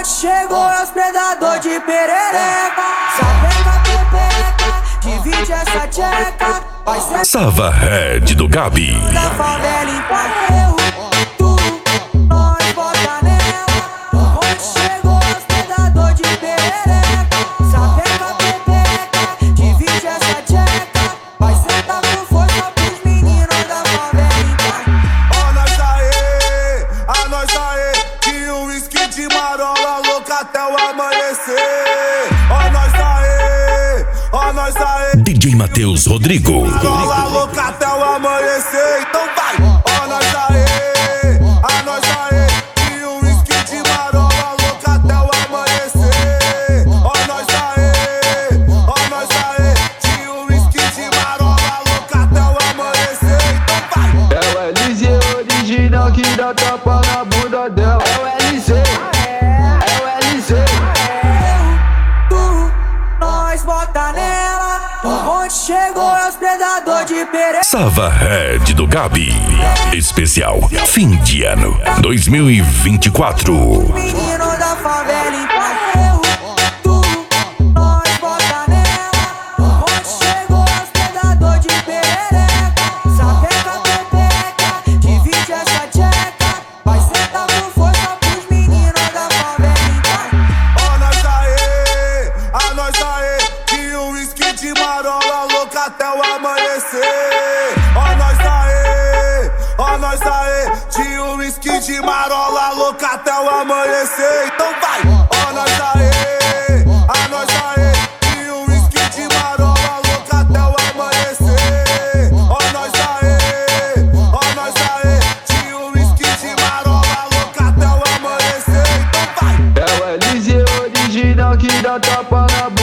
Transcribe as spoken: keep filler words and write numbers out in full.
chegou é os predador de perereca. Sapeca, pepeca, divide essa tcheca. Vai ser Sava Red do Gabi. da favela em Paqueu. Tu, nós bota nela. Onde chegou é os predador de perereca. Sapeca, pepeca, divide essa tcheca. Vai sentar com força pros meninos da favela em Paqueu. Ó nós aê, a nós aê, que o whisky de marola louca até o amanhecer. Ó nós aê, ó nós aê, D J Matheus Rodrigo. marola louca até o amanhecer. Então vai, ó nós aê, a nós aê, que o whisky de marola louca até o amanhecer. Ó nós aê, ó nós aê, que o whisky de marola louca até o amanhecer. Então vai. É o L Z original que dá tapa na bunda dela. É o L Z, é o L Z. Tu, nós bota nela. Onde chegou é os predador de perereca. Sava Red do Gabi. Especial fim de ano dois mil e vinte e quatro. Menino da favela em Paqueu. Tu, nós bota nela. Onde chegou é os predador de perereca. Sapeca, pepeca, divide essa tcheca. Vai sentar com força pros meninos da favela em Paqueu. Ó nós aê, a nós aê, que o whisky de marola louca até o amanhecer. Ó nós aê, ó nós aê, que o whisky de marola louca até o amanhecer. Então vai, ó nós aê, a nós aê, que o whisky de marola louca até o amanhecer. Ó nós aê, ó nós aê, que o whisky de marola louca até o amanhecer. Então vai. É o L Z original que dá tapa na